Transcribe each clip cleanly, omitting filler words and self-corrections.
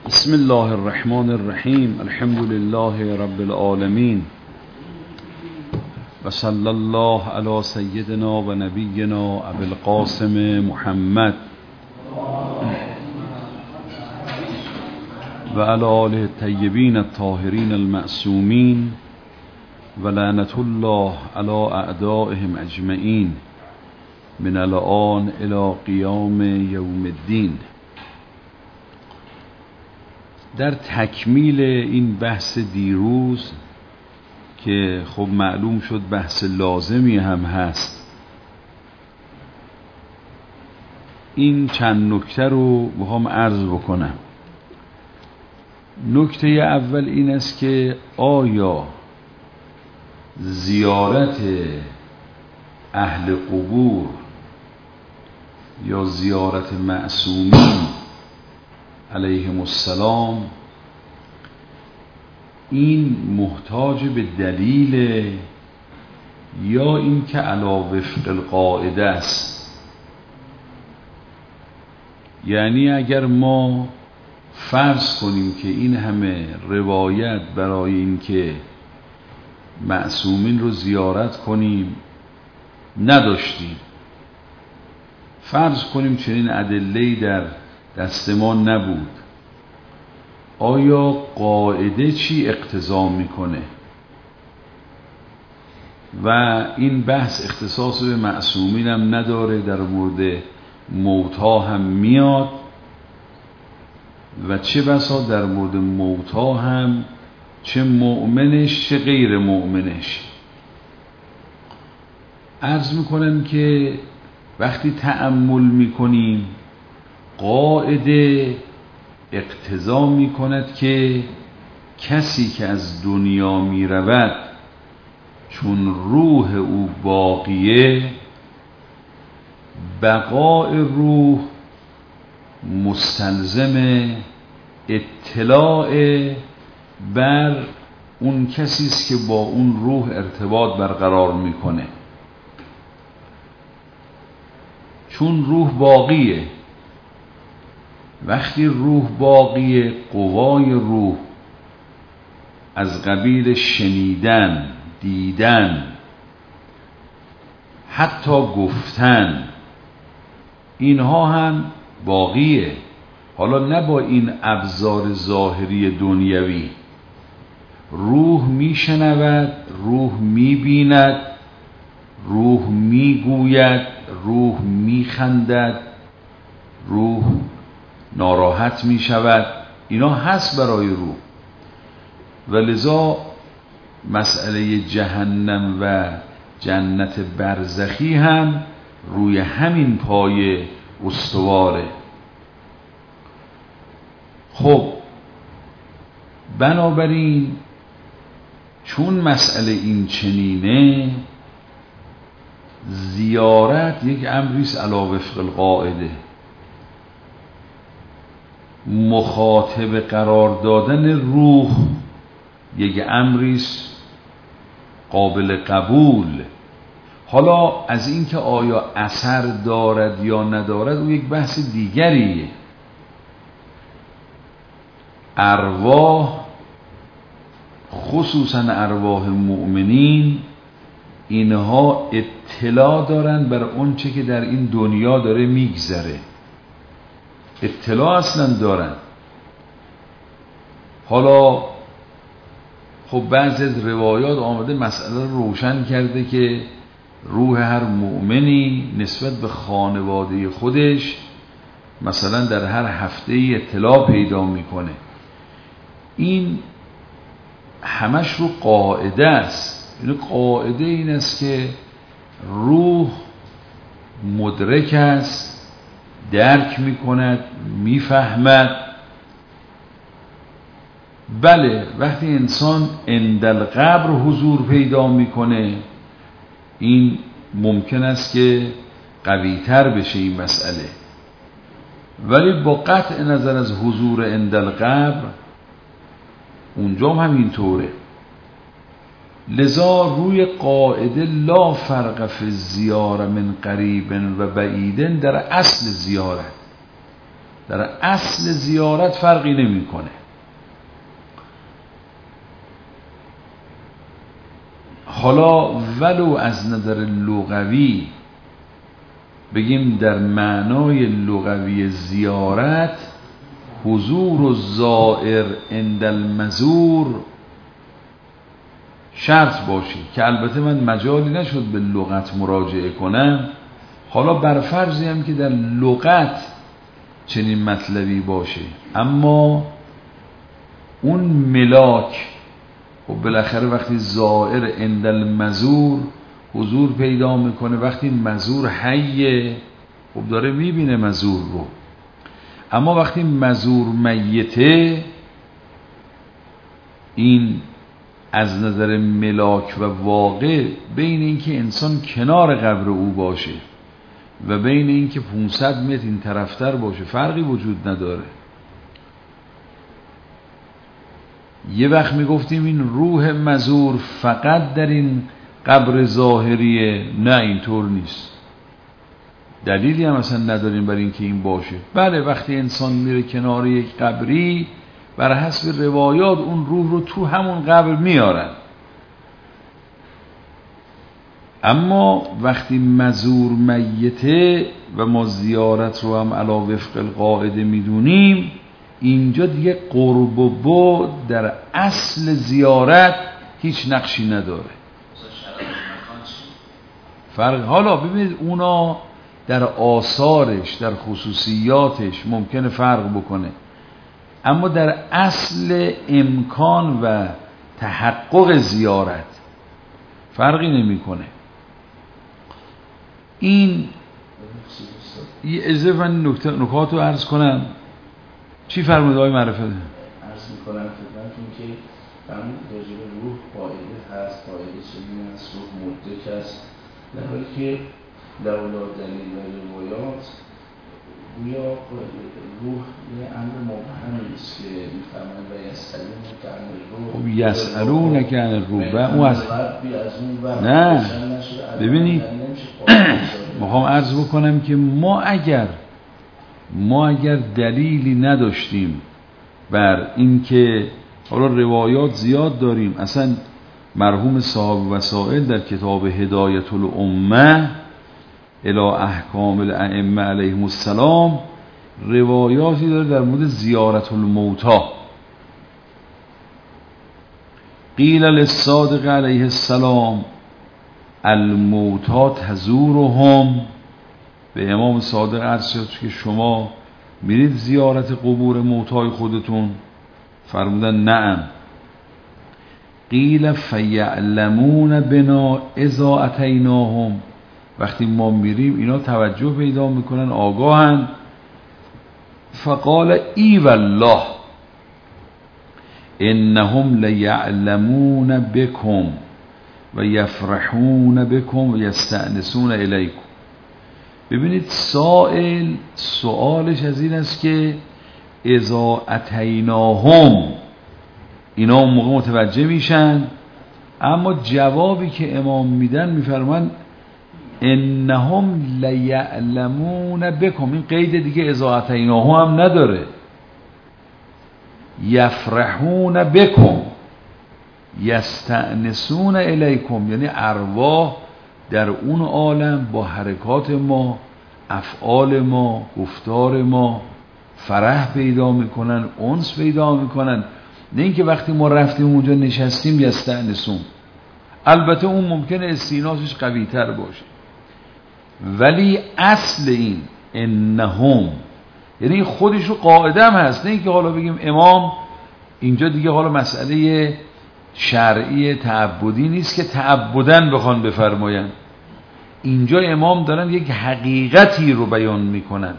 بسم الله الرحمن الرحیم. الحمد لله رب العالمین و صلی الله علی سیدنا و نبینا ابی القاسم محمد و علی آله الطیبین الطاهرین المعصومین و لعنت الله علی اعدائهم اجمعین من الآن الی قیام یوم الدین. در تکمیل این بحث دیروز که خب معلوم شد بحث لازمی هم هست، این چند نکته رو میخوام عرض بکنم. نکته اول این است که آیا زیارت اهل قبور یا زیارت معصومین علیهم السلام این محتاج به دلیل یا این که علی وفق القاعده است؟ یعنی اگر ما فرض کنیم که این همه روایت برای این که معصومین رو زیارت کنیم نداشتیم، فرض کنیم چنین ادله‌ای در دست ما نبود، آیا قاعده چی اقتضا میکنه؟ و این بحث اختصاص به معصومین هم نداره، در مورد موتا هم میاد و چه بسا در مورد موتا هم، چه مؤمنش چه غیر مؤمنش. عرض میکنم که وقتی تأمل میکنیم قاعده اقتضا می کند که کسی که از دنیا می رود چون روح او باقیه، بقاء روح مستلزم اطلاع بر اون کسی است که با اون روح ارتباط برقرار میکنه. چون روح باقیه، وقتی روح باقیه، قوای روح از قبیل شنیدن، دیدن، حتی گفتن، اینها هم باقیه. حالا نه با این ابزار ظاهری دنیوی. روح میشنود، روح میبیند، روح میگوید، روح میخندد، روح ناراحت می شود، اینا هست برای روح. و لذا مسئله جهنم و جنت برزخی هم روی همین پایه استواره. خب بنابراین چون مسئله این چنینه، زیارت یک امریست علی وفق القاعده. مخاطب قرار دادن روح یک امریست قابل قبول. حالا از اینکه آیا اثر دارد یا ندارد او یک بحث دیگریه. ارواح، خصوصا ارواح مؤمنین، اینها اطلاع دارن بر اون چه که در این دنیا داره میگذره، اطلاع اصلا دارن. حالا خب بعضی از روایات آمده مسئله رو روشن کرده که روح هر مؤمنی نسبت به خانواده خودش مثلا در هر هفته اطلاع پیدا میکنه. این همش رو قاعده است. این قاعده این است که روح مدرک است، درک میکند، میفهمد. بله وقتی انسان عند القبر حضور پیدا میکنه، این ممکن است که قوی‌تر بشه این مسئله، ولی با قطع نظر از حضور عند القبر اونجا هم همینطوره. لذا روی قاعده لا فرق فی زیاره من قریب و بعید در اصل زیارت. در اصل زیارت فرقی نمیکنه. حالا ولو از نظر لغوی بگیم در معنای لغوی زیارت حضور الزائر عند المزور شرط باشه، که البته من مجالی نشد به لغت مراجعه کنم. حالا بر فرضی هم که در لغت چنین مطلبی باشه، اما اون ملاک خب بالاخره وقتی زائر عند المزور حضور پیدا میکنه، وقتی مزور حیه خب داره میبینه مزور رو، اما وقتی مزور میته این از نظر ملاک و واقع بین اینکه انسان کنار قبر او باشه و بین اینکه 500 متر این طرفتر باشه فرقی وجود نداره. یه وقت میگفتیم این روح مزور فقط در این قبر ظاهریه، نه اینطور نیست، دلیلی هم اصلا نداریم برای اینکه این باشه. بله وقتی انسان میره کنار یک قبری بر حسب روایات اون روح رو تو همون قبر میارن، اما وقتی مزور میته و ما زیارت رو هم علی وفق القاعده میدونیم، اینجا دیگه قرب و بعد در اصل زیارت هیچ نقشی نداره. فرق حالا ببینید اونا در آثارش در خصوصیاتش ممکنه فرق بکنه، اما در اصل امکان و تحقق زیارت فرقی نمیکنه. این یه اضافه نکات رو عرض کنم. چی فرمود آقای معرفت؟ عرض میکنم خدمتتون که فرمود راجع به روح قاعده هست، قاعده چنین است، روح مدرک است، در حالی که لولا دلیل و روایات گویا روح یه امر مبهم است که میفرمایند و یسألونک عن الروح اون از نه ببینید میخوام عرض بکنم که ما اگر دلیلی نداشتیم بر این که حالا روایات زیاد داریم، اصلا مرحوم صاحب وسائل در کتاب هدایت الامه الی احکام الائمه علیهم السلام روایاتی داره در مورد زیارت الموتی. قیل للصادق علیه السلام الموتی تزورهم، به امام صادق عرض شد که شما میرید زیارت قبور موتای خودتون؟ فرمودن نعم. قیل فیعلمون بنا اذا اتیناهم، وقتی ما میریم اینا توجه پیدا میکنن، آگاهن. فقال ای والله انهم لیعلمون بكم و یفرحون بكم و یستأنسون الیکم. ببینید سوالش از این است که اذا اتیناهم اینا اون موقع متوجه میشن، اما جوابی که امام میدن میفرمان انهم لیعلمون بكم، این قید دیگه اذا اتیناهم هم نداره. یفرحون بكم یستأنسون الیکم، یعنی ارواح در اون عالم با حرکات ما، افعال ما، گفتار ما فرح پیدا میکنن، انس پیدا میکنن. نه اینکه وقتی ما رفتیم اونجا نشستیم یستأنسون، البته اون ممکنه استیناسش قوی تر باشه، ولی اصل این انهم یعنی خودش رو قاعده هم هست. نه اینکه حالا بگیم امام اینجا دیگه حالا مسئله شرعی تعبدی نیست که تعبدن بخوان بفرماین، اینجا امام دارن یک حقیقتی رو بیان میکنن.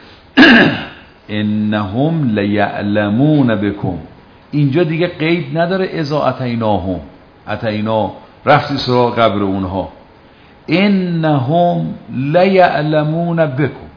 انهم لیعلمون بكم، اینجا دیگه قید نداره اذا اتیناهم، اتینا رفتی سراغ قبر اونها. انهم لیعلمون بكم،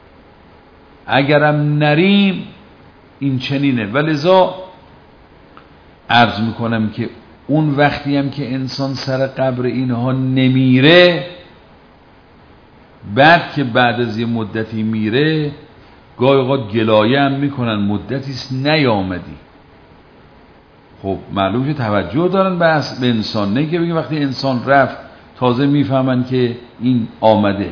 اگرم نریم این چنینه. ولذا عرض میکنم که اون وقتی هم که انسان سر قبر اینها نمیره، بعد که بعد از یه مدتی میره، گاهی اوقات گلایه هم میکنن مدتیست نیامدی. خب معلوم که توجه دارن به انسان، نه که بگیم وقتی انسان رفت تازه میفهمن که این آمده.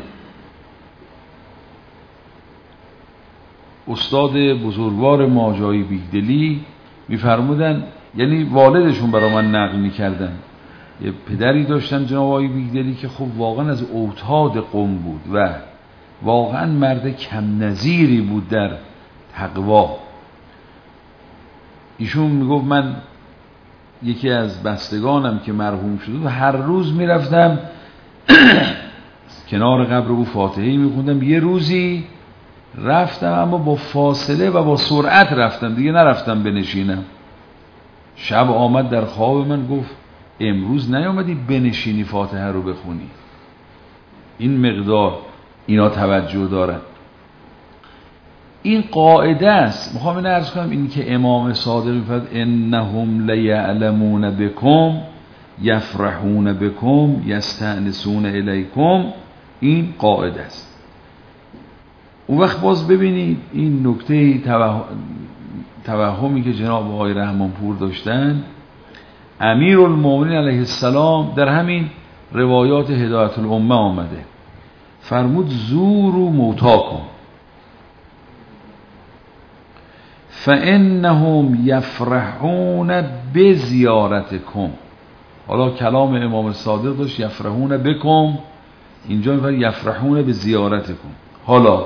استاد بزرگوار ما جای بیگدلی میفرمودن، یعنی والدشون برای من نقل میکردن، یه پدری داشتن جناب آقای بیگدلی که خب واقعا از اوتاد قوم بود و واقعا مرد کم نظیری بود در تقوا. ایشون میگفت من یکی از بستگانم که مرحوم شده و هر روز میرفتم کنار قبر او فاتحه‌ای میخوندم. یه روزی رفتم اما با فاصله و با سرعت رفتم، دیگه نرفتم بنشینم. شب آمد در خواب من گفت امروز نیامدی بنشینی فاتحه رو بخونی. این مقدار اینا توجه دارن. این قاعده است. میخوام این عرض کنم، این که امام صادق میفرد انهم لیعلمون بکم یفرحون بکم یستأنسون الیکم، این قاعده است. اون وقت باز ببینید این نکته توهمی که جناب آقای رحمانپور داشتن، امیرالمومنین علیه السلام در همین روایات هدایت الامه آمده فرمود زوروا موتاکم فانهم یفرحون بزیارتکم. حالا کلام امام صادق داشت یفرحون بکم، اینجا میفرد یفرحون بزیارتکم. حالا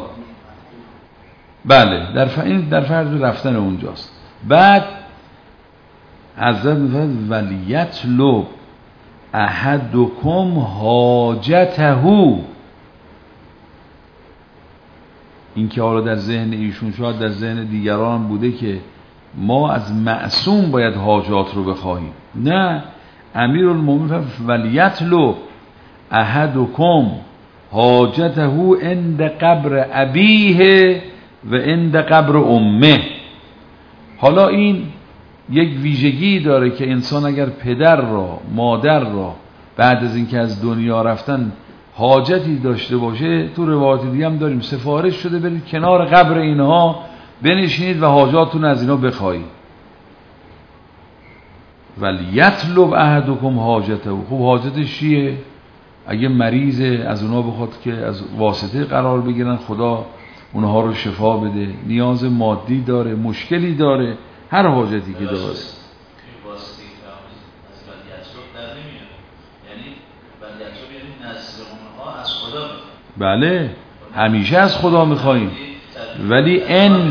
بله در فرض رفتن اونجاست. بعد حضرت میفرد ولیطلب احدکم حاجته. این که حالا در ذهن ایشون شاید در ذهن دیگران بوده که ما از معصوم باید حاجات رو بخواهیم. نه، امیرالمومنین ولیطلب احدکم حاجته عند قبر ابیه و عند قبر امه. حالا این یک ویژگی داره که انسان اگر پدر را مادر را بعد از اینکه از دنیا رفتن حاجتی داشته باشه، تو روایت دیگه هم داریم سفارش شده برید کنار قبر اینها بنشینید و حاجاتون از اینا بخواهید. ولیطلب احدکم حاجته. خب حاجتش چیه؟ اگه مریضه از اونها بخواد که از واسطه قرار بگیرن خدا اونها رو شفا بده، نیاز مادی داره، مشکلی داره، هر حاجتی که داره. بله همیشه از خدا میخواییم، ولی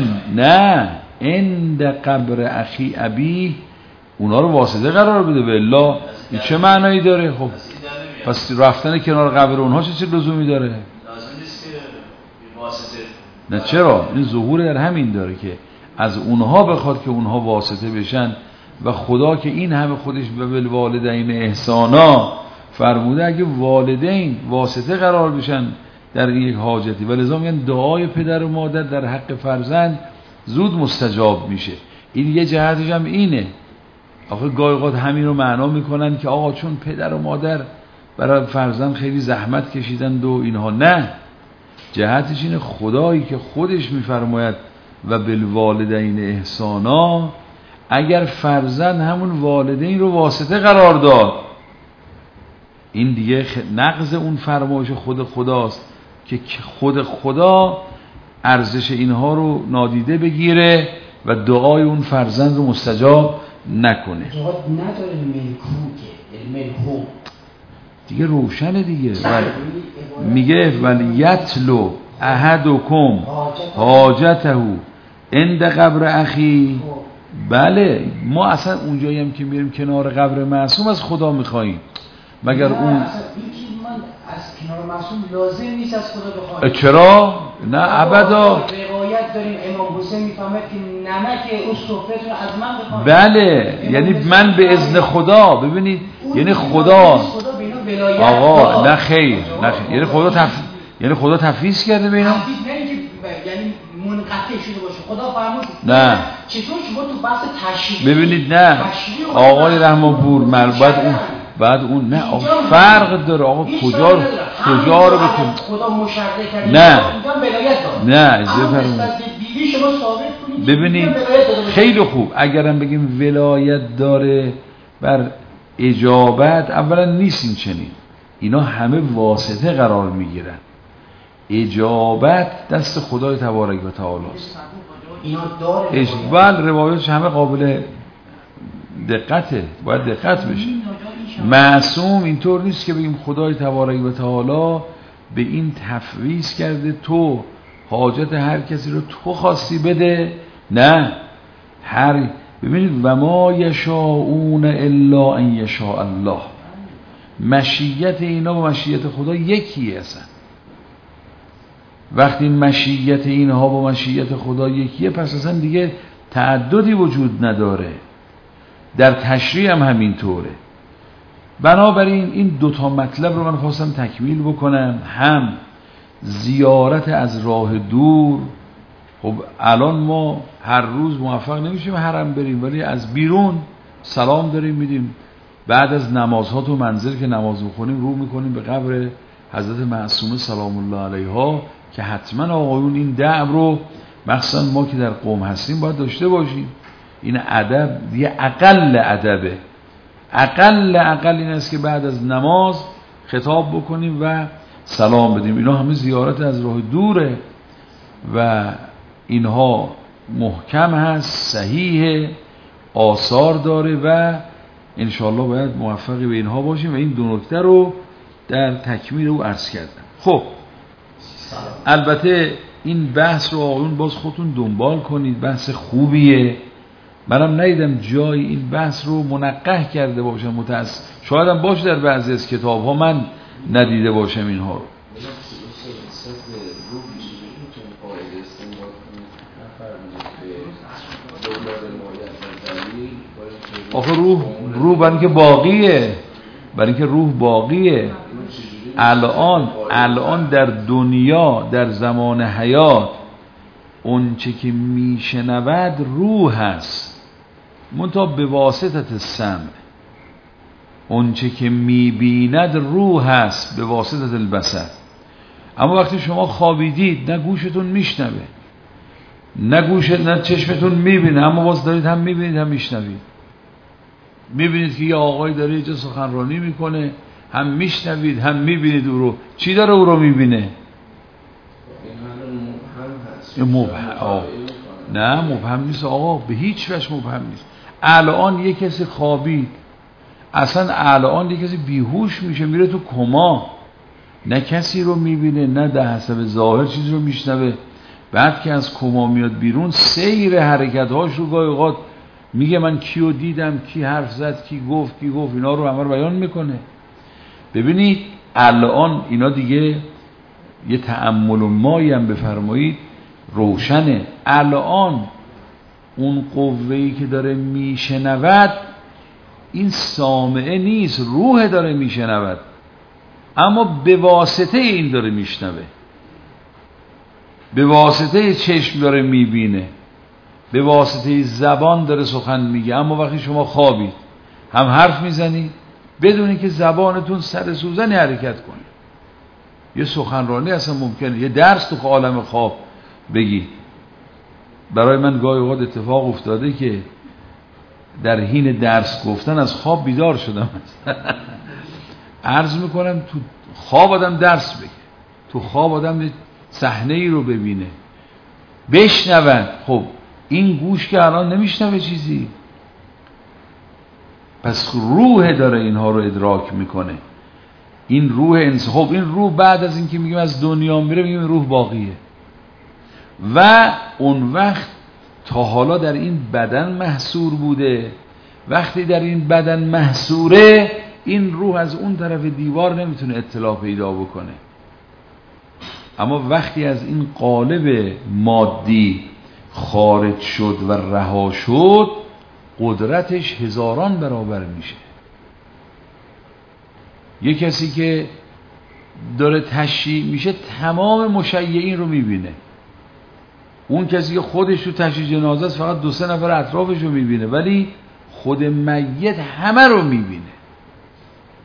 نه قبر اخی ابی اونا رو واسطه قرار بده. بالله این چه معنایی داره؟ خب پس رفتن کنار قبر اونها چه لزومی داره؟ لازم نیست که واسطه. نه چرا؟ این ظهور در همین داره که از اونها بخواد که اونها واسطه بشن و خدا که این همه خودش به بالوالدین احسانا فرموده اگه والدین واسطه قرار بشن در این یک حاجتی، ولذا میگن دعای پدر و مادر در حق فرزند زود مستجاب میشه. این یه جهتش هم اینه. آخه گاهی اوقات همین رو معنا میکنن که آقا چون پدر و مادر برای فرزند خیلی زحمت کشیدند و اینها. نه، جهتش اینه خدایی که خودش میفرماید و بالوالدین احسانا، اگر فرزند همون والدین رو واسطه قرار داد، این دیگه نقض اون فرمایش خود خداست که خود خدا ارزش اینها رو نادیده بگیره و دعای اون فرزند رو مستجاب نکنه. نداره ملکو دیگه روشنه دیگه. میگه ولیطلب احدکم حاجته عند قبر اخی. بله ما اصلا اونجایی هم که میریم کنار قبر معصوم از خدا میخواییم، مگر اون اصلا از کنار معصوم لازم نیست از خدا بخوایم. چرا؟ نه ابدا. روایت داریم امام حسین میفهمد که نمک اون سفره‌تون از من بخواید. بله یعنی من به اذن خدا. ببینید یعنی خدا آقا نه خیر یعنی خدا تفویض کرده به اینا. تفویض نه اینکه یعنی منقطع شده باشه. خدا فرمود نه چطور شما تو بحث تشریع ببینید نه آقای رحمانپور باید اون بعد اون نه فرق داره آقا، کجا رو بکن خدا مشرع کرده نه اینجا ولایت داره، نه اجازه فرمایید بیوی شما ثابت کنید ببینید خیلی خوب. اگرم بگیم ولایت داره بر اجابت، اولا نیست این چنین، اینا همه واسطه قرار میگیرن، اجابت دست خدای تبارک و تعالی است. اینا داره اجبال روایاتش همه قابل دقته، باید دقت بشه. معصوم اینطور نیست که بگیم خدای تبارک و تعالی به این تفویض کرده تو حاجت هر کسی رو تو خواستی بده، نه، ببینید و ما یشاءون الا ان یشاء الله، مشیت اینا با مشیت خدا یکیه. اصلا وقتی مشیت اینها با مشیت خدا یکیه، پس اصلا دیگه تعددی وجود نداره. در تشریع هم همینطوره. بنابراین این دوتا مطلب رو من خواستم تکمیل بکنم. هم زیارت از راه دور، خب الان ما هر روز موفق نمیشیم حرم بریم، ولی از بیرون سلام داریم میدیم. بعد از نمازها تو منزل که نماز میخونیم رو میکنیم به قبر حضرت معصومه سلام الله علیها که حتما آقایون این دعو رو مخصوصا ما که در قم هستیم باید داشته باشیم. این ادب یه اقل ادبه، اقل این است که بعد از نماز خطاب بکنیم و سلام بدیم. اینا همه زیارت از راه دوره و اینها محکم هست، صحیحه، آثار داره و انشاءالله باید موفق به اینها باشیم و این دو نکته رو در تکمیل او عرض کردم. خب البته این بحث رو آقایون باز خودتون دنبال کنید، بحث خوبیه. منم ندیدم جای این بحث رو منقح کرده باشم، متاسف شاید هم باشه در بعضی از کتاب ها، من ندیده باشم اینها رو. آخه روح برای اینکه باقیه، برای اینکه روح باقیه. الان در دنیا در زمان حیات اون چه که میشنود روح هست، منتها به واسطت سمع. اون چه که میبیند روح هست به واسطت البصر. اما وقتی شما خوابیدید نه گوشتون میشنوه، نه چشمتون میبینه، اما باز دارید هم میبینید هم میشنوید. میبینید که یه آقای داره یه جا سخنرانی میکنه، هم میشنوید هم میبینید او رو. چی داره او رو میبینه؟ مبهم. نه مبهم نیست آقا، به هیچ وجه مبهم نیست. الان یه کسی خوابید، اصلا الان یه کسی بیهوش میشه میره تو کما، نه کسی رو میبینه نه در حسب ظاهر چیزی رو میشنوه. بعد که از کما میاد بیرون سیر حرکت‌هاش رو گاهی اوقات میگه من کیو دیدم، کی حرف زد، کی گفت، اینا رو همه رو بیان میکنه. ببینید الان اینا دیگه یه تأمل و مایی هم بفرمایید روشنه. الان اون قوه‌ای که داره میشنود این سامعه نیست، روح داره میشنود، اما به واسطه این داره میشنوه، به واسطه چشم داره میبینه، به واسطه زبان داره سخن میگه. اما وقتی شما خوابید هم حرف میزنید بدونی که زبانتون سر سوزنی حرکت کنه. یه سخنرانی اصلا ممکنه، یه درس تو عالم خواب بگی. برای من گاهی اوقات اتفاق افتاده که در حین درس گفتن از خواب بیدار شدم. عرض میکنم تو خواب آدم درس بگه، تو خواب آدم صحنه ای رو ببینه بشنود. خب این گوش که الان نمیشنوه چیزی، پس روح داره اینها رو ادراک میکنه. این روح انسان. خب این روح بعد از اینکه میگیم از دنیا میره میگیم روح باقیه و اون وقت تا حالا در این بدن محصور بوده. وقتی در این بدن محصوره این روح از اون طرف دیوار نمیتونه اطلاع پیدا بکنه. اما وقتی از این قالب مادی خارج شد و رها شد قدرتش هزاران برابر میشه. یه کسی که داره تشییع میشه تمام مشیعین رو میبینه. اون کسی که خودش تو تشییع جنازه است فقط 2-3 نفر اطرافش رو میبینه، ولی خود میت همه رو میبینه.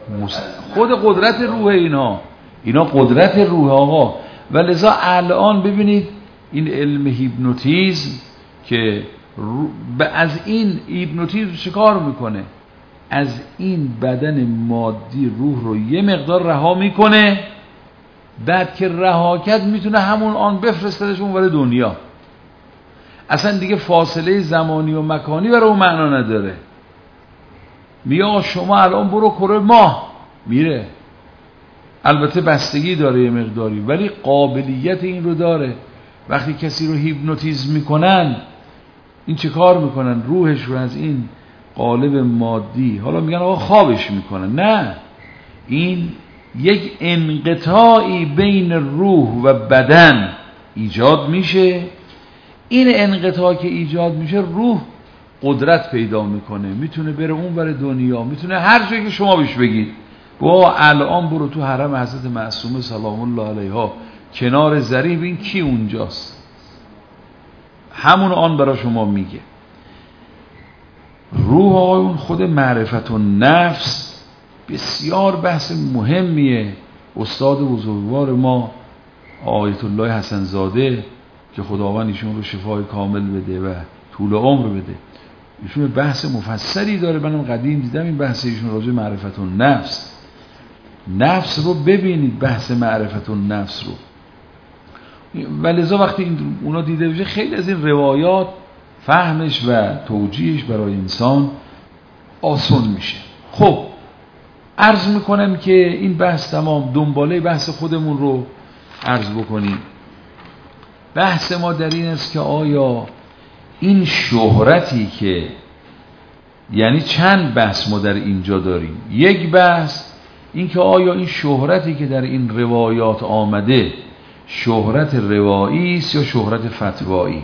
خود قدرت روح اینا قدرت روح آقا. و لذا الان ببینید این علم هیپنوتیزم که از این هیپنوتیزم چه کار میکنه؟ از این بدن مادی روح رو یه مقدار رها میکنه، بعد که رها کرد میتونه همون آن بفرستدش اونور دنیا. اصلا دیگه فاصله زمانی و مکانی برای اون معنا نداره. میگه شما الان برو کره ماه، میره. البته بستگی داره یه مقداری، ولی قابلیت این رو داره. وقتی کسی رو هیپنوتیزم میکنن، این چه کار میکنن؟ روحش رو از این قالب مادی، حالا میگن آقا خوابش میکنن، نه، این یک انقطاعی بین روح و بدن ایجاد میشه. این انقطاع که ایجاد میشه، روح قدرت پیدا میکنه، میتونه بره اون بره دنیا، میتونه هر جایی که شما بهش بگید با الان برو تو حرم حضرت معصومه سلام الله علیها کنار ضریح، این کی اونجاست، همون آن برای شما میگه. روح آقایون خود معرفت و نفس بسیار بحث مهمیه. استاد بزرگوار ما آیت الله حسن زاده که خداوند ایشون رو شفای کامل بده و طول عمر بده، ایشون بحث مفصلی داره. منم قدیم دیدم این بحث ایشون راجع معرفت و نفس رو ببینید، بحث معرفت و نفس رو. ولذا وقتی اونا دیده بشه، خیلی از این روایات فهمش و توجیهش برای انسان آسان میشه. خب عرض میکنم که این بحث تمام، دنباله بحث خودمون رو عرض بکنیم. بحث ما در این است که آیا این شهرتی که، یعنی چند بحث ما در اینجا داریم. یک بحث این که آیا این شهرتی که در این روایات آمده شهرت روایی است یا شهرت فتوایی.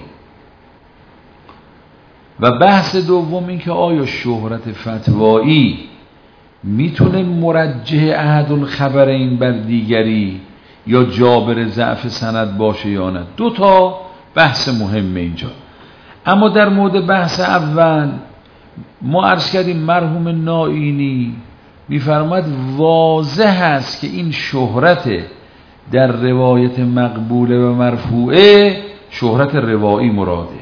و بحث دوم این که آیا شهرت فتوایی میتونه مرجح احد الخبرین بر دیگری یا جابر ضعف سند باشه یا نه. دو تا بحث مهمه اینجا. اما در مورد بحث اول ما عرض کردیم مرحوم نائینی میفرماد واضح است که این شهرت در روایت مقبوله و مرفوعه شهرت روایی مراده.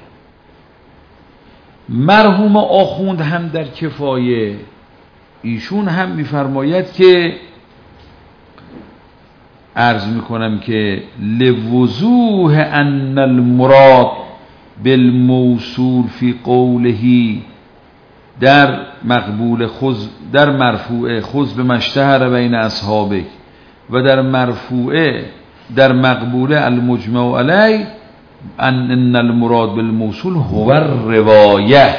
مرحوم آخوند هم در کفایه ایشون هم میفرماید که عرض میکنم که لوضوح ان المراد بالموصول فی قوله در مقبول در مرفوعه خذ به مشتهر بین اصحابک و در مرفوعه در مقبوله المجمع علی ان المراد بالموصول هو الروایه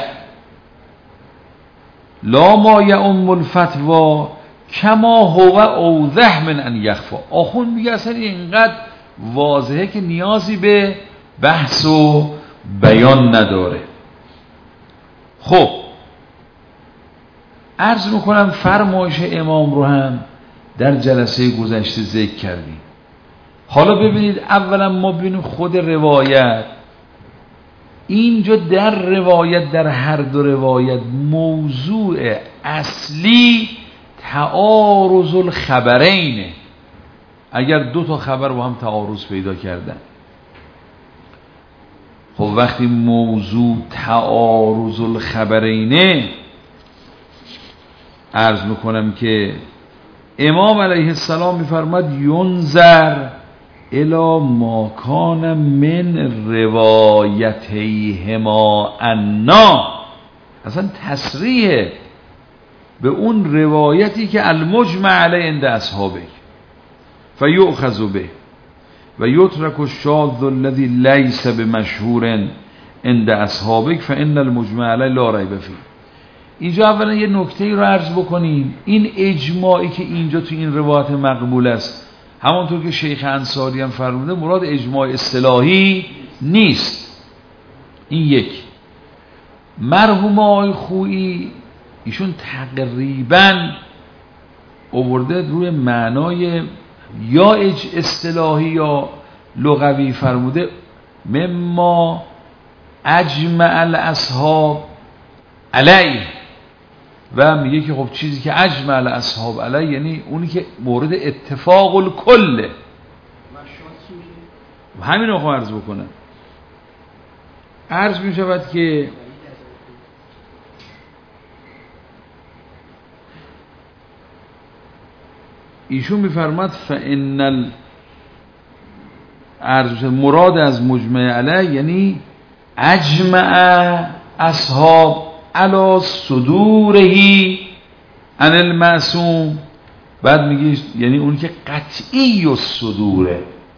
لا ما یعم الفتوا کما هو اوضح من ان یخفا. آخوند میگه اصلا اینقدر واضحه که نیازی به بحث و بیان نداره. خب عرض میکنم فرمایش امام رو هم در جلسه گذشته ذکر کردیم. حالا ببینید اولا ما ببینیم خود روایت. اینجا در روایت، در هر دو روایت موضوع اصلی تعارض الخبرینه. اگر دو تا خبر با هم تعارض پیدا کردن، خب وقتی موضوع تعارض الخبرینه، عرض میکنم که امام علیه السلام میفرماد ینظر الی ما کان من روایتیهما انا، اصلا تصریح به اون روایتی که المجمع علیه عند اصحابه فیؤخذ به و یترک الشاذ الذی لیس بمشهور عند اصحابه فان المجمع علیه لا ریب فیه. اینجا اولا یه نکته رو عرض بکنیم. این اجماعی که اینجا تو این روایت مقبول است، همونطور که شیخ انصاری هم فرموده، مراد اجماع اصطلاحی نیست. این یک. مرحوم آقای خویی ایشون تقریباً آورده روی معنای یا اصطلاحی یا لغوی، فرموده مما اجمع الاصحاب علیه و میگه که خب چیزی که اجمع الاصحاب علیه یعنی اونی که مورد اتفاق الکله. همین رو عرض بکنم. عرض می شود که ایشون میفرماد فإن مراد از مجمع علیه یعنی اجمع اصحاب علی صدورهی عن المعصوم. بعد میگه یعنی اون که قطعی الصدوره.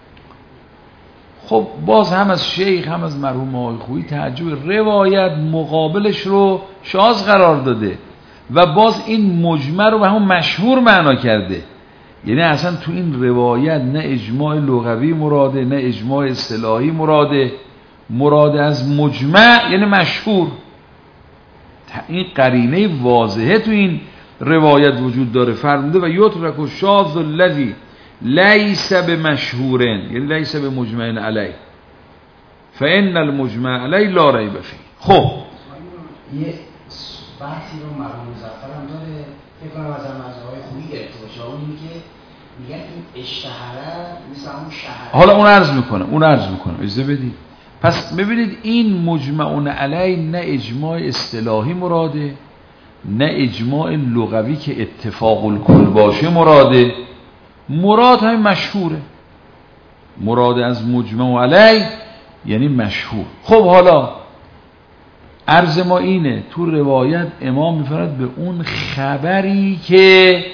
خب باز هم از شیخ هم از مرحوم آقای خویی تعجب، روایت مقابلش رو شاذ قرار داده و باز این مجمع رو به همون مشهور معنا کرده. یعنی اصلا تو این روایت نه اجماع لغوی مراده نه اجماع اصطلاحی مراده، مراد از مجمع یعنی مشهور. این قرینه واضحه تو این روایت وجود داره. فرموده و یترک الشاذ الذی لیس بمشهور یعنی لیس بمجمع علیه فإن المجمع علیه لا ریب فیه. خب یه بحثی رو مرحوم مظفر هم داره، فکر کنم از آقای خویی گرفته باشه، اونی که میگن این اشتهره مثل همون شهره. حالا اون عرض میکنم اجازه بدید. پس ببینید این مجمع علیه نه اجماع اصطلاحی مراده نه اجماع لغوی که اتفاق الکل باشه مراده، مراد همین مشهوره. مراد از مجمع علیه یعنی مشهور. خب حالا عرض ما اینه تو روایت امام میفرد به اون خبری که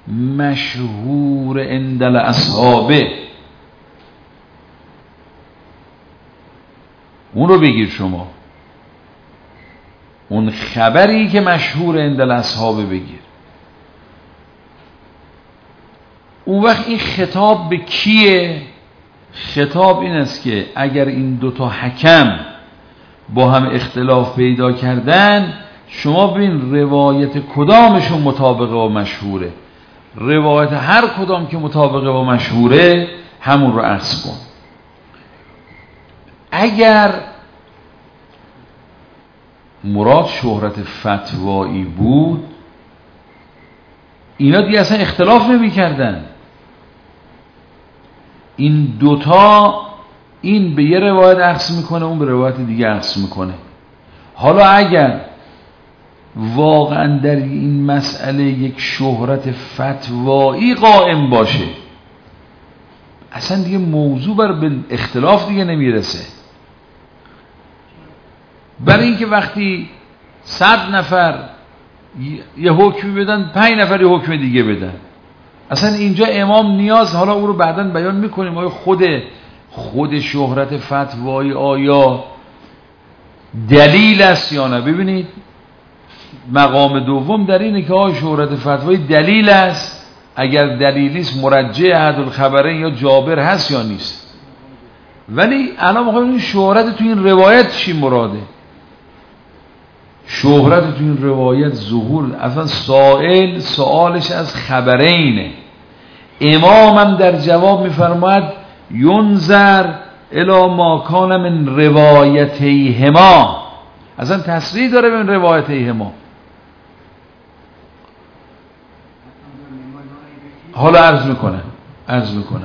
مشهور عند الاصحابه، اون رو بگیر شما، اون خبری که مشهور عند الاصحابه بگیر. اون وقت این خطاب به کیه؟ خطاب این است که اگر این دوتا حکم با هم اختلاف پیدا کردن، شما ببین روایت کدامشون مطابقه با مشهوره، روایت هر کدام که مطابقه با مشهوره همون رو اخذ کن. اگر مراد شهرت فتوایی بود اینا دیگه اصلا اختلاف نمی کردن. این دوتا این به یه روایت اخذ میکنه اون به روایت دیگه اخذ میکنه. حالا اگر واقعا در این مسئله یک شهرت فتوایی قائم باشه اصلا دیگه موضوع بر اختلاف دیگه نمیرسه. برای اینکه وقتی 100 نفر یه حکمی بدن 5 نفر یه حکم دیگه بدن، اصلا اینجا امام نیاز، حالا او رو بعداً بیان میکنیم، آیا خود شهرت فتوایی آیا دلیل است یا نه. ببینید مقام دوم در اینه که آیا شهرت فتوایی دلیل است، اگر دلیل نیست مرجع احد الخبرین یا جابر هست یا نیست. ولی الان میخوایم این شهرت تو این روایت چی مراده؟ شهرت تو این روایت ظهور، اصلا سوالش از خبرینه. امامم در جواب میفرماید ینظر الی ما کان من روایتیهما، اصلا تصریح داره به من روایتیهما. حالا عرض میکنم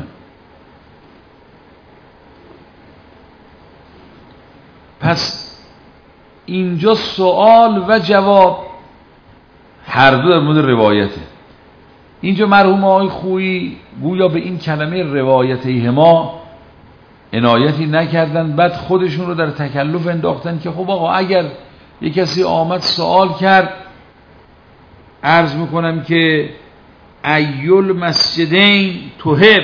پس اینجا سوال و جواب هر دو در مورد روایته. اینجا مرحوم آقای خویی گویا به این کلمه روایتیهما عنایتی نکردن، بعد خودشون رو در تکلف انداختن که خب آقا اگر یک کسی آمد سوال کرد، عرض میکنم که ایل مسجدین توهب،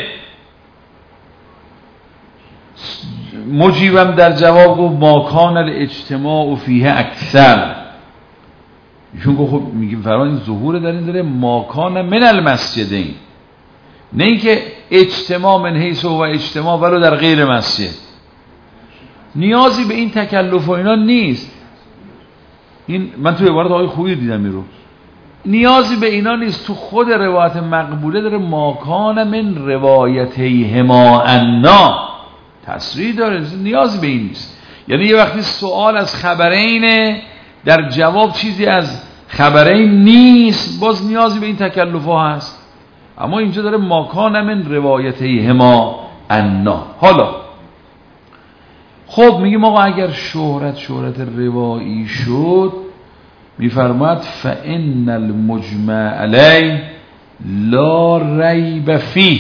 مجیبم در جواب گفت ما کان الاجتماع فیه اکثر. ایشون گفت خب میگیم فرمان این ظهور در این داره ما کان من المسجدین، نه اینکه اجتماع من حیث و اجتماع ولو در غیر مسجد. نیازی به این تکلف و اینا نیست. این من تو عبارت آقای خویی دیدم این رو، نیازی به اینا نیست. تو خود روایت مقبوله داره ما کان من روایتیهما انا تصریح داره، نیازی به این نیست. یعنی یه وقتی سوال از خبرینه در جواب چیزی از خبرین نیست، باز نیازی به این تکلف ها هست. اما اینجا داره ماکان من روایته هما انا. حالا خب میگیم آقا اگر شهرت روایی شد، میفرماید فإن المجمع علیه لا ریب فیه.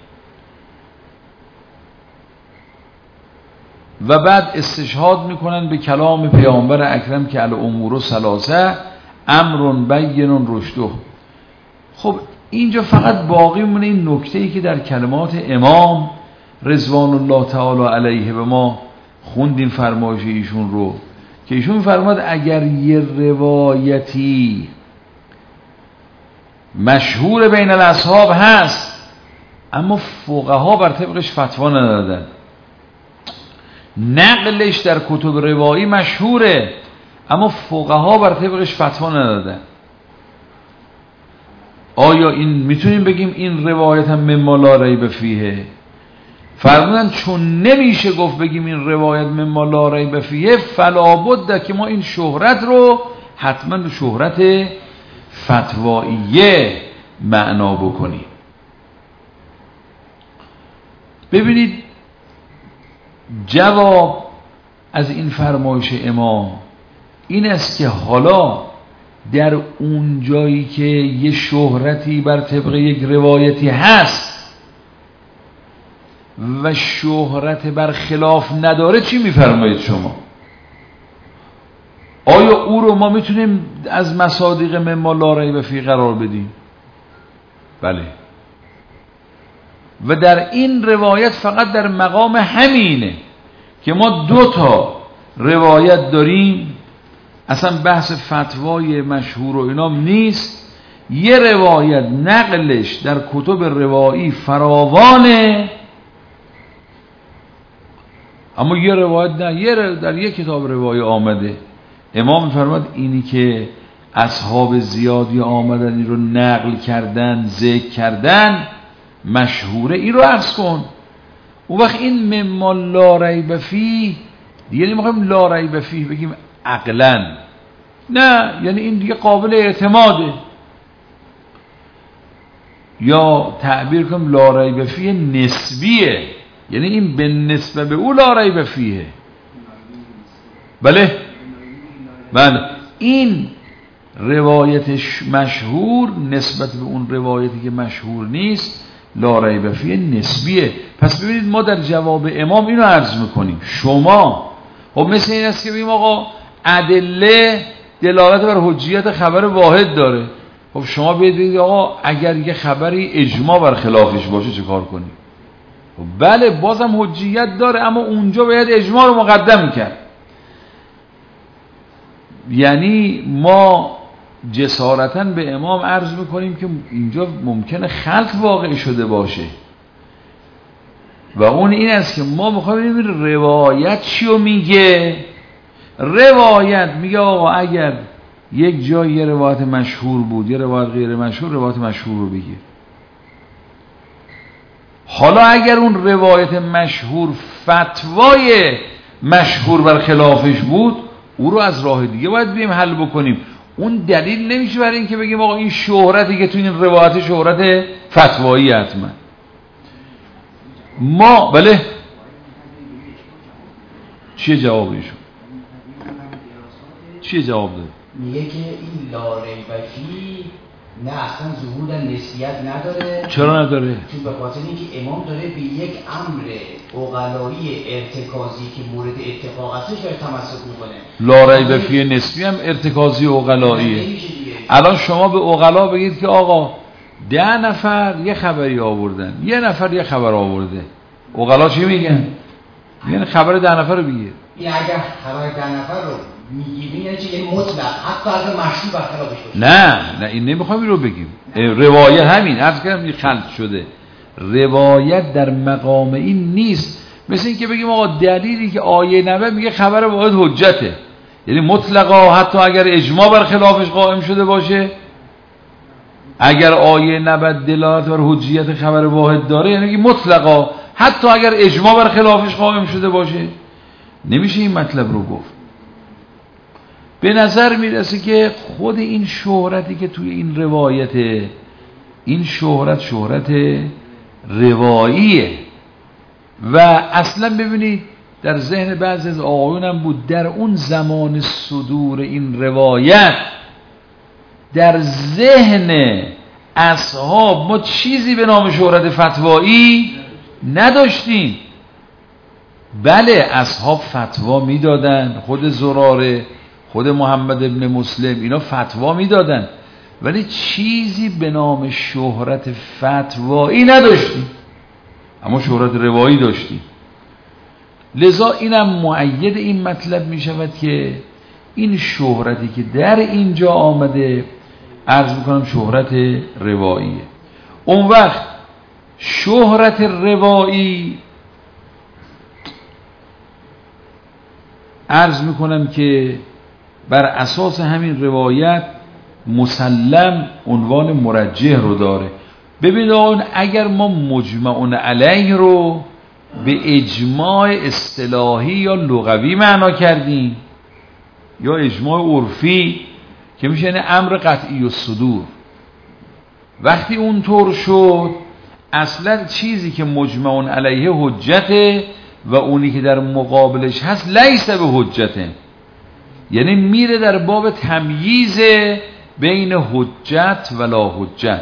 و بعد استشهاد میکنن به کلام پیامبر اکرم که الامور ثلاثه امر بین رشده. خب اینجا فقط باقی مونه این نکته‌ای که در کلمات امام رضوان الله تعالی علیه به ما خوندیم فرمایش ایشون رو، که ایشون فرماد اگر یه روایتی مشهور بین الاصحاب هست اما فقها بر طبقش فتوا ندادن، نقلش در کتب روایی مشهوره اما فقها بر طبقش فتوا ندادن، آیا این میتونیم بگیم این روایت هم مما لا ریب فیه؟ فرمودن چون نمیشه گفت بگیم این روایت مما لا ریب فیه، فلا بد که ما این شهرت رو حتما به شهرت فتواییه معنا بکنیم. ببینید جواب از این فرمایش امام این است که حالا در اون جایی که یه شهرتی بر طبق یک روایتی هست و شهرت بر خلاف نداره، چی میفرمایید شما؟ آیا او رو ما میتونیم از مصادیق مما لا ریب فیه قرار بدیم؟ بله. و در این روایت فقط در مقام همینه که ما 2 تا روایت داریم، اصلا بحث فتوای مشهور و اینام نیست، یه روایت نقلش در کتب روایی فراوانه اما یه روایت نه، در یک کتاب روایی آمده. امام می‌فرماد اینی که اصحاب زیادی آمدن این رو نقل کردن، ذکر کردن، مشهوره، این رو عکس کن. اون وقت این مما لا ریب فیه دیگه نمیخوایم لا ریب فیه بگیم عقلاً، نه، یعنی این دیگه قابل اعتماده، یا تعبیر کنیم لا ریب فیه نسبیه، یعنی این به نسبت به او لا ریب فیه. بله این روایت مشهور نسبت به اون روایتی که مشهور نیست لا ریب فیه نسبیه. پس ببینید ما در جواب امام اینو عرض میکنیم، شما خب مثل این است که بگیم آقا ادله دلالت بر حجیت خبر واحد داره، خب شما بگید آقا اگر یه خبری اجماع بر خلافش باشه چه کار کنیم؟ بله بازم حجیت داره اما اونجا باید اجماع رو مقدم کرد. یعنی ما جسارتاً به امام عرض میکنیم که اینجا ممکنه خلط واقع شده باشه و اون این است که ما میخوایم ببینیم روایت چیو میگه. روایت میگه آقا اگر یک جای یه روایت مشهور بود، یه روایت غیر مشهور، روایت مشهور رو بگیر. حالا اگر اون روایت مشهور فتوای مشهور بر خلافش بود، او رو از راه دیگه باید بیم حل بکنیم. اون دلیل نمیشه برای این که بگیم آقا این شهرتی که تو این روایت شهرت فتوایی حتما. ما بله چیه جوابشون؟ چیه جواب داد؟ میگه که این لا ریب فیه نه اصلا ظهور نسبیت نداره. چرا نداره؟ چون به خاطر اینکه امام داره به یک امر عقلایی ارتکازی که مورد اتفاق هستش داره تمسک میکنه. لا ریب فیه نسبی هم ارتکازی عقلاییه. الان شما به عقلا بگید که آقا 10 نفر یه خبری آوردن، یه نفر یه خبر آورده، عقلا چی میگن؟ یعنی خبر 10 نفر رو بگیر. این اگر خبر 10 نفر رو میگیرین یعنی چه؟ یعنی مطلق حتی اگر مشروع برخلافش باشه. نه این نمیخوایم این رو بگیم. روایت همین عرض کردم این خلط شده. روایت در مقام این نیست. مثل این که بگیم آقا دلیلی که آیه نبه میگه خبر واحد حجته، یعنی مطلقا حتی اگر اجماع بر خلافش قائم شده باشه، اگر آیه نبه دلالت بر حجیت خبر واحد داره یعنی مطلقا حتی اگر اجماع بر خلافش قائم شده باشه. نمیشه این مطلب رو گفت. به نظر میرسه که خود این شهرتی که توی این روایته، این شهرت رواییه و اصلا ببینید در ذهن بعضی از آقایونم بود در اون زمان صدور این روایت در ذهن اصحاب ما چیزی به نام شهرت فتوایی نداشتیم. بله اصحاب فتوا میدادن، خود زراره، خود محمد ابن مسلم اینا فتوا میدادن، ولی چیزی به نام شهرت فتوایی نداشتیم، اما شهرت روایی داشتیم. لذا اینم مؤید این مطلب می شود که این شهرتی که در اینجا آمده عرض میکنم شهرت رواییه. اون وقت شهرت روایی عرض میکنم که بر اساس همین روایت مسلم عنوان مرجح رو داره. ببینید اگر ما مجمع علیه رو به اجماع اصطلاحی یا لغوی معنا کردیم یا اجماع عرفی که میشه یعنی امر قطعی الصدور، وقتی اونطور شد اصلا چیزی که مجمع علیه حجته و اونی که در مقابلش هست لیس به حجته، یعنی میره در باب تمییز بین حجت و لا حجت.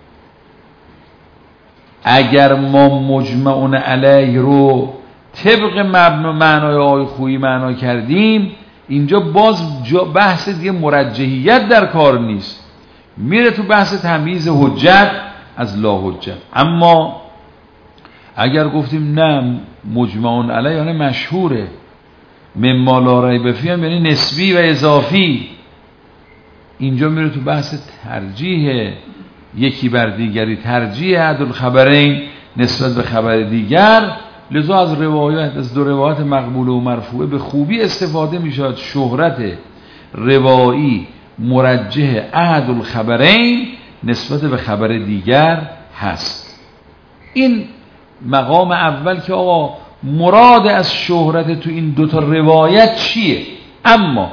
اگر ما مجمع علیه رو طبق معنای آقای خویی معنا کردیم، اینجا باز بحث دیگه مرجحیت در کار نیست، میره تو بحث تمییز حجت از لا حجت. اما اگر گفتیم نه مجمع علیه یعنی مشهوره، مما لا ریب فیه یعنی نسبی و اضافی، اینجا میره تو بحث ترجیح یکی بر دیگری، ترجیح احد الخبرین نسبت به خبر دیگر. لذا از روایت، از دو روایت مقبول و مرفوعه به خوبی استفاده میشود. شهرت روایی مرجح احد الخبرین نسبت به خبر دیگر هست. این مقام اول که آقا مراد از شهرت تو این دوتا روایت چیه. اما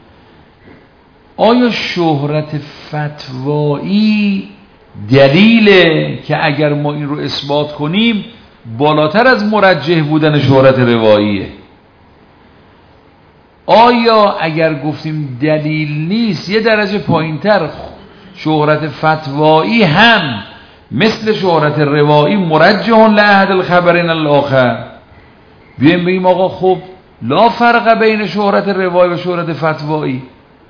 آیا شهرت فتوایی دلیله که اگر ما این رو اثبات کنیم بالاتر از مرجح بودن شهرت رواییه؟ آیا اگر گفتیم دلیل نیست یه درجه پایینتر شهرت فتوایی هم مثل شهرت روایی مرجح لأحد الخبرین الاخر، بیایم بگیم آقا خب لا فرق بین شهرت روایی و شهرت فتوایی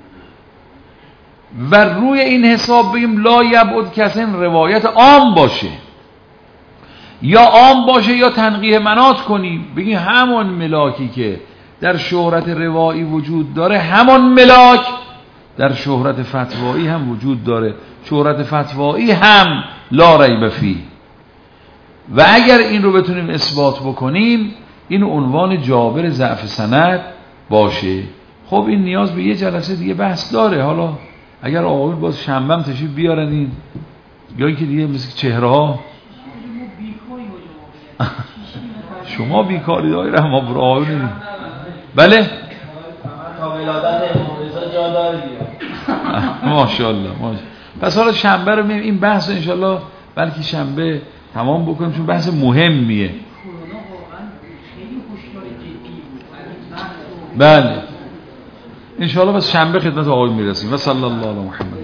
و روی این حساب بگیم لا یبعد کسی روایت عام باشه یا عام باشه یا تنقیح مناط کنیم، بگیم همون ملاکی که در شهرت روایی وجود داره همون ملاک در شهرت فتوایی هم وجود داره، شهرت فتوایی هم لا ریب فیه. و اگر این رو بتونیم اثبات بکنیم این عنوان جابر ضعف سند باشه. خب این نیاز به یه جلسه دیگه بحث داره. حالا اگر آقایون باز شنبه هم تشریف بیارن این یا اینکه دیگه مثل چهره ها شما بیکاری داری رحمه الله آقایون. بله تا ولادت امام رضا جا داره ماشاءالله. پس حالا شنبه رو این بحث رو انشالله بلکه شنبه تمام بکنیم چون بحث مهمیه. بله انشالله بس شنبه خدمت آقایون میرسیم. و صلی الله علی محمد.